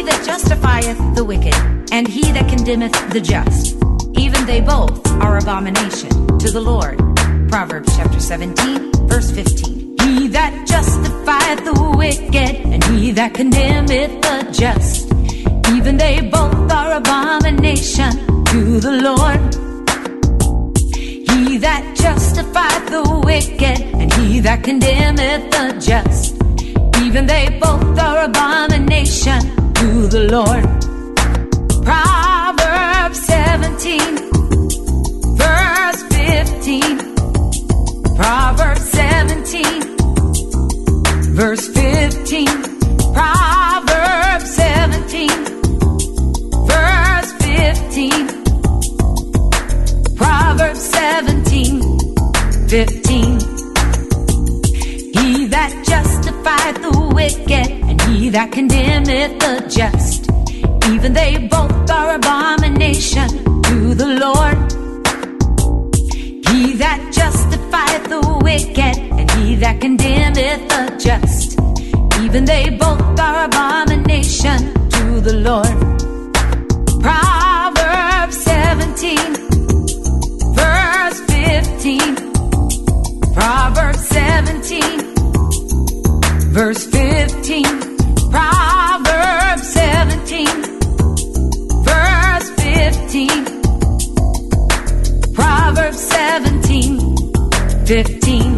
that justifieth the wicked, and he that condemneth the just, even they both are abomination to the Lord. Proverbs chapter 17, verse 15. He that justifieth the wicked, and he that condemneth the just, even they both are abomination to the Lord. He that justifieth the wicked, and he that condemneth the just, even they both are abomination to the Lord. Proverbs 17, verse 15. Proverbs 17, verse 15. Proverbs 17, verse 15. Proverbs 17, 15. He that justifieth the wicked, and he that condemneth the just, even they both are abomination to the Lord. He that justifieth the wicked, and he that condemneth the just, even they both are abomination to the Lord. Proverbs 17, verse 15. Proverbs 17, verse 15. Proverbs 17, verse 15. Proverbs 17, 15.